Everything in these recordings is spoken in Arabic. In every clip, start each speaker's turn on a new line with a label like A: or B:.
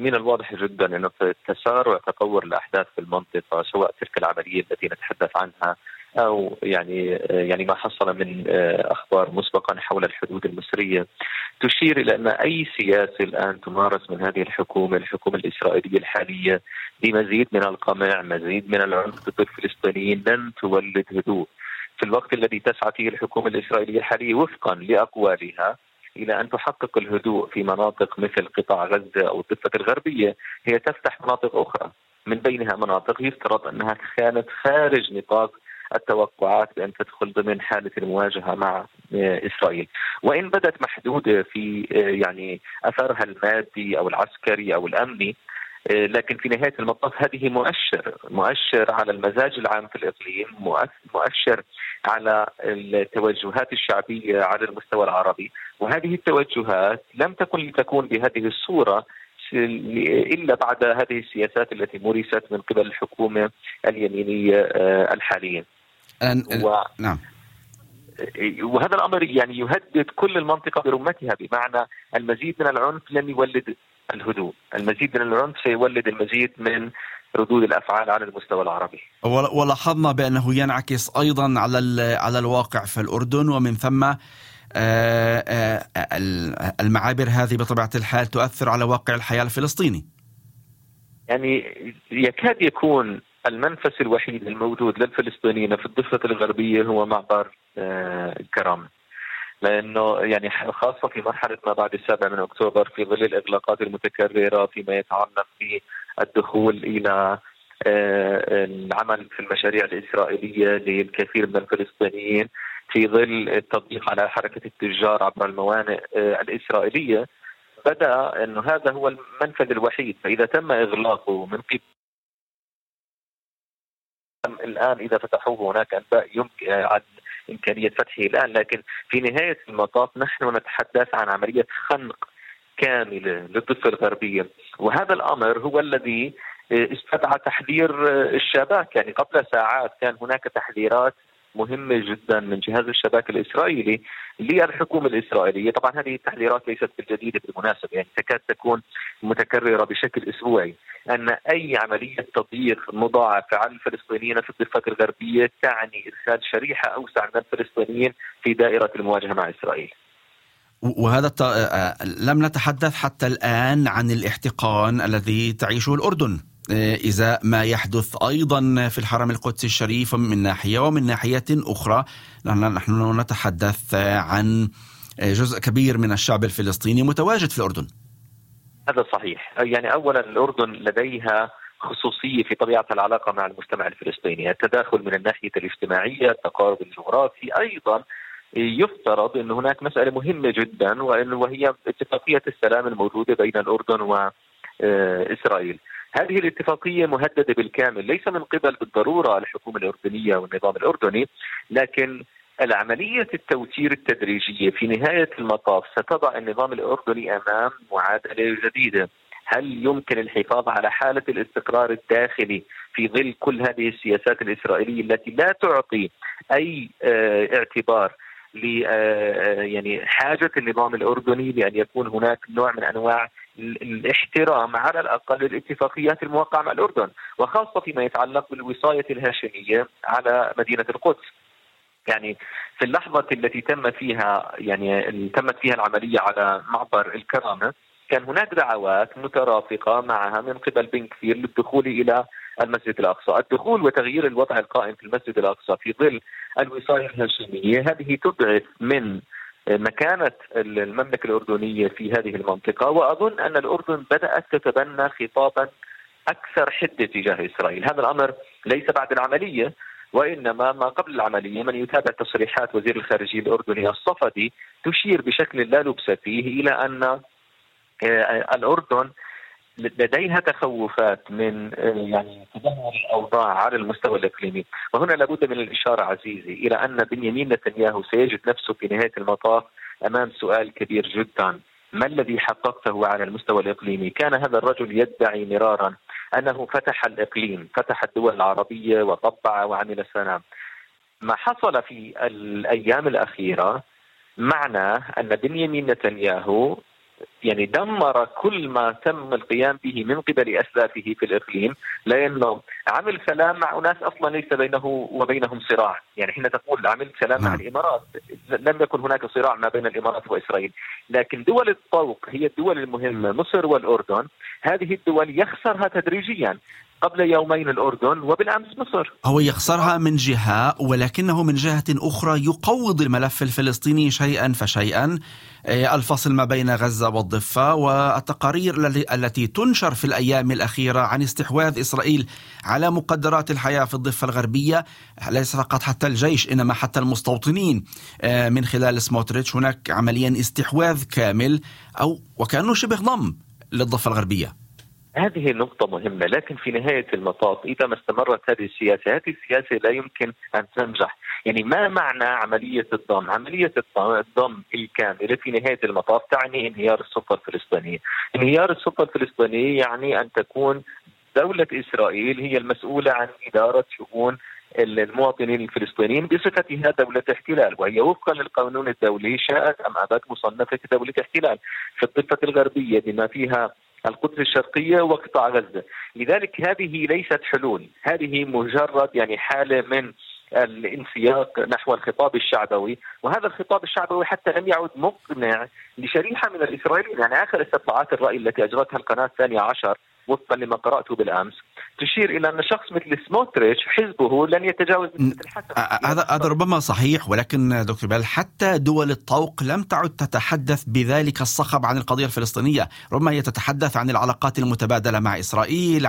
A: من الواضح جدا أنه في تسارع تطور الأحداث في المنطقة، سواء تلك العملية التي نتحدث عنها أو يعني ما حصل من أخبار مسبقا حول الحدود المصرية، تشير إلى أن أي سياسة الآن تمارس من هذه الحكومة الإسرائيلية الحالية بمزيد من القمع، مزيد من العنف ضد الفلسطينيين، لن تولد هدوء. في الوقت الذي تسعى فيه الحكومة الإسرائيلية الحالية وفقا لأقوالها إلى أن تحقق الهدوء في مناطق مثل قطاع غزة أو الضفة الغربية، هي تفتح مناطق أخرى، من بينها مناطق يفترض أنها كانت خارج نطاق التوقعات بأن تدخل ضمن حالة المواجهة مع إسرائيل، وإن بدت محدودة في يعني أثرها المادي أو العسكري أو الأمني، لكن في نهاية المطاف هذه مؤشر على المزاج العام في الإقليم، مؤشر على التوجهات الشعبية على المستوى العربي. وهذه التوجهات لم تكن لتكون بهذه الصورة إلا بعد هذه السياسات التي مورست من قبل الحكومة اليمينية الحالية.
B: نعم.
A: وهذا الأمر يعني يهدد كل المنطقة برمتها، بمعنى المزيد من العنف لن يولد الهدوء، المزيد من العنف سيولد المزيد من ردود الأفعال على المستوى العربي.
B: ولاحظنا بأنه ينعكس أيضا على الواقع في الأردن، ومن ثم المعابر هذه بطبيعة الحال تؤثر على واقع الحياة الفلسطيني.
A: يعني يكاد يكون المنفس الوحيد الموجود للفلسطينيين في الضفة الغربية هو معبر الكرامة، لأنه يعني خاصة في مرحلة ما بعد 7 أكتوبر في ظل الإغلاقات المتكررة فيما يتعلق بالدخول إلى العمل في المشاريع الإسرائيلية للكثير من الفلسطينيين، في ظل التضييق على حركة التجار عبر الموانئ الإسرائيلية، بدأ أنه هذا هو المنفذ الوحيد. فإذا تم إغلاقه من قبل الآن، إذا فتحوه هناك أنباء يمكن عن إمكانية فتحه الآن، لكن في نهاية المطاف نحن نتحدث عن عملية خنق كاملة للضفة الغربية، وهذا الأمر هو الذي استدعى تحذير الشباك. يعني قبل ساعات كان هناك تحذيرات مهمة جدا من جهاز الشباك الإسرائيلي للحكومة الإسرائيلية. طبعا هذه التحذيرات ليست بالجديدة بالمناسبة، يعني تكاد تكون متكررة بشكل أسبوعي، أن أي عملية تضييق مضاعفة على الفلسطينيين في الضفة الغربية تعني إدخال شريحة أوسع من الفلسطينيين في دائرة المواجهة مع إسرائيل.
B: وهذا لم نتحدث حتى الآن عن الاحتقان الذي تعيشه الأردن إذا ما يحدث أيضا في الحرم القدسي الشريف من ناحية، ومن ناحية أخرى نحن نتحدث عن جزء كبير من الشعب الفلسطيني متواجد في الأردن.
A: هذا صحيح. يعني أولا الأردن لديها خصوصية في طبيعة العلاقة مع المجتمع الفلسطيني، التداخل من الناحية الاجتماعية، التقارب الجغرافي، أيضا يفترض أن هناك مسألة مهمة جدا وهي اتفاقية السلام الموجودة بين الأردن وإسرائيل. هذه الاتفاقية مهددة بالكامل، ليس من قبل بالضرورة الحكومة الأردنية والنظام الأردني، لكن العملية التوتير التدريجية في نهاية المطاف ستضع النظام الأردني أمام معادلة جديدة. هل يمكن الحفاظ على حالة الاستقرار الداخلي في ظل كل هذه السياسات الإسرائيلية التي لا تعطي أي اعتبار يعني حاجة النظام الأردني لأن يكون هناك نوع من أنواع الاحترام على الأقل للاتفاقيات الموقعة مع الأردن، وخاصة فيما يتعلق بالوصاية الهاشمية على مدينة القدس. يعني في اللحظة التي تمت فيها العملية على معبر الكرامة، كان هناك دعوات مترافقة معها من قبل بن كفير للدخول إلى المسجد الأقصى. الدخول وتغيير الوضع القائم في المسجد الأقصى في ظل الوصاية الهاشمية هذه تضعف من مكانة المملكة الأردنية في هذه المنطقة، وأظن أن الأردن بدأت تتبنى خطابا أكثر حدة تجاه إسرائيل. هذا الأمر ليس بعد العملية، وإنما ما قبل العملية. من يتابع تصريحات وزير الخارجية الأردني الصفدي تشير بشكل لا لبس فيه إلى أن الأردن لديها تخوفات من تدهور الأوضاع على المستوى الإقليمي. وهنا لابد من الإشارة عزيزي إلى أن بنيامين نتنياهو سيجد نفسه في نهاية المطاف أمام سؤال كبير جدا: ما الذي حققته على المستوى الإقليمي؟ كان هذا الرجل يدعي مرارا أنه فتح الإقليم، فتح الدول العربية وطبع وعمل سلام. ما حصل في الأيام الأخيرة معناه أن بنيامين نتنياهو يعني دمر كل ما تم القيام به من قبل أسلافه في الإقليم، لأنه عمل سلام مع ناس أصلا ليس بينه وبينهم صراع. يعني حين تقول عمل سلام مع الإمارات، لم يكن هناك صراع ما بين الإمارات وإسرائيل، لكن دول الطوق هي الدول المهمة مصر والأردن، هذه الدول يخسرها تدريجيا. قبل يومين الأردن وبالأمس مصر.
B: هو يخسرها من جهة، ولكنه من جهة أخرى يقوض الملف الفلسطيني شيئا فشيئا. الفصل ما بين غزة والضفة والتقارير التي تنشر في الأيام الأخيرة عن استحواذ إسرائيل على مقدرات الحياة في الضفة الغربية، ليس فقط حتى الجيش إنما حتى المستوطنين من خلال سموتريتش. هناك عمليا استحواذ كامل أو وكأنه شبه ضم للضفة الغربية.
A: هذه نقطة مهمة، لكن في نهاية المطاف إذا ما استمرت هذه السياسة لا يمكن أن تنجح. يعني ما معنى عملية الضم؟ عملية الضم الكاملة في نهاية المطاف تعني انهيار السلطة الفلسطينية. انهيار السلطة الفلسطينية يعني أن تكون دولة إسرائيل هي المسؤولة عن إدارة شؤون المواطنين الفلسطينيين بصفتها دولة احتلال، وهي وفقا للقانون الدولي شاءت أم أبت مصنفة دولة احتلال في الضفة الغربية بما فيها القدس الشرقية وقطاع غزة. لذلك هذه ليست حلول، هذه مجرد يعني حالة من الانسياق نحو الخطاب الشعبوي، وهذا الخطاب الشعبوي حتى لم يعد مقنع لشريحة من الإسرائيليين. يعني آخر استطلاعات الرأي التي أجرتها القناة الثانية عشر وفقا لما قرأته بالأمس تشير إلى أن شخص مثل سموتريتش حزبه لن يتجاوز نسبة الحسم.
B: هذا ربما صحيح، ولكن دكتور بال حتى دول الطوق لم تعد تتحدث بذلك الصخب عن القضية الفلسطينية. ربما هي تتحدث عن العلاقات المتبادلة مع إسرائيل،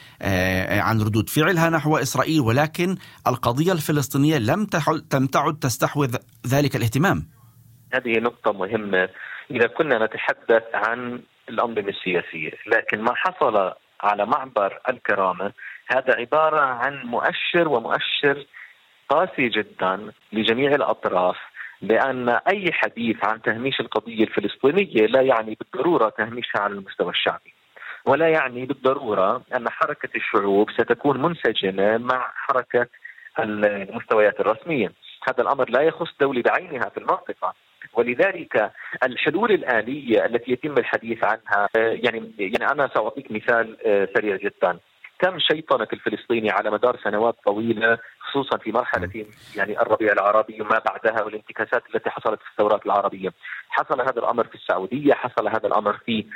B: عن ردود فعلها نحو إسرائيل، ولكن القضية الفلسطينية لم تعد تستحوذ ذلك الاهتمام.
A: هذه نقطة مهمة إذا كنا نتحدث عن الأنظمة السياسية، لكن ما حصل على معبر الكرامة هذا عبارة عن مؤشر قاسي جدا لجميع الأطراف، بأن أي حديث عن تهميش القضية الفلسطينية لا يعني بالضرورة تهميشها على المستوى الشعبي، ولا يعني بالضرورة أن حركة الشعوب ستكون منسجمة مع حركة المستويات الرسمية. هذا الأمر لا يخص دولة بعينها في المنطقة، ولذلك الحلول الآلية التي يتم الحديث عنها يعني أنا سأعطيك مثال سريع جدا. تم شيطنة الفلسطيني على مدار سنوات طويلة، خصوصا في مرحلة يعني الربيع العربي وما بعدها والانتكاسات التي حصلت في الثورات العربية. حصل هذا الأمر في السعودية، حصل هذا الأمر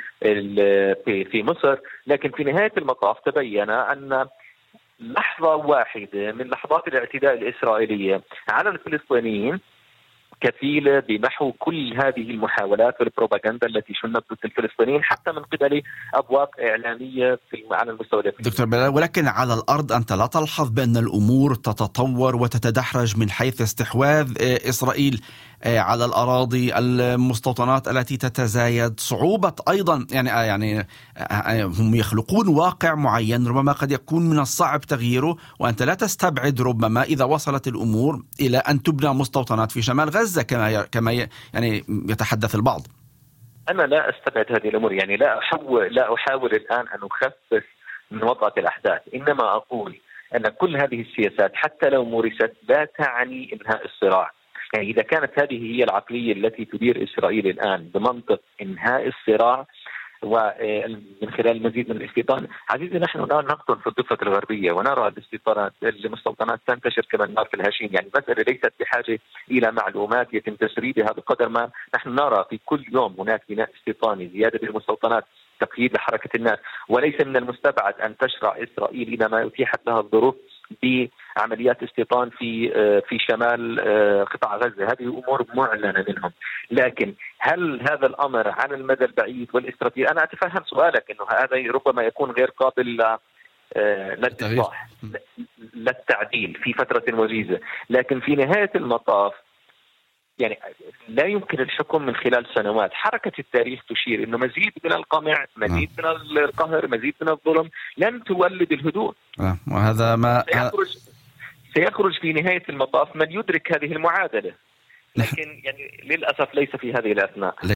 A: في مصر، لكن في نهاية المطاف تبين أن لحظة واحدة من لحظات الاعتداء الإسرائيلية على الفلسطينيين كفيلة بمحو كل هذه المحاولات والبروباغندا التي شنت ضد الفلسطينيين حتى من قبل أبواق إعلامية على المستوى الأفريقي.
B: دكتور بلال، ولكن على الأرض أنت لا تلحظ بأن الأمور تتطور وتتدحرج من حيث استحواذ إسرائيل على الأراضي، المستوطنات التي تتزايد، صعوبة أيضا يعني هم يخلقون واقع معين ربما قد يكون من الصعب تغييره، وأنت لا تستبعد ربما إذا وصلت الأمور إلى أن تبنى مستوطنات في شمال غزة كما يعني يتحدث البعض.
A: أنا لا أستبعد هذه الأمور، يعني لا أحاول الآن أن أخفف من وطأة الأحداث، إنما أقول أن كل هذه السياسات حتى لو مورست لا تعني إنهاء الصراع. يعني إذا كانت هذه هي العقلية التي تدير إسرائيل الآن بمنطق إنهاء الصراع ومن خلال المزيد من الاستيطان، عزيزي نحن الآن نقطن في الضفة الغربية ونرى المستوطنات تنتشر كما النار في الهشيم. يعني المسألة ليست بحاجة إلى معلومات يتم تسريبها بقدر ما نحن نرى في كل يوم هناك بناء استيطاني، زيادة بالمستوطنات، تقييد لحركة الناس، وليس من المستبعد أن تشرع إسرائيل إذا ما أتيحت لها الظروف بعمليات استيطان في شمال قطاع غزة. هذه أمور معلنة منهم، لكن هل هذا الأمر على المدى البعيد والاستراتيجي؟ أنا أتفهم سؤالك أنه هذا ربما يكون غير قابل للإصلاح للتعديل في فترة وجيزة، لكن في نهاية المطاف يعني لا يمكن الحكم من خلال سنوات. حركة التاريخ تشير أنه مزيد من القمع، مزيد من القهر، مزيد من الظلم لن تولد الهدوء،
B: وهذا ما
A: سيخرج في نهاية المطاف من يدرك هذه المعادلة، لكن يعني للأسف ليس في هذه الأثناء.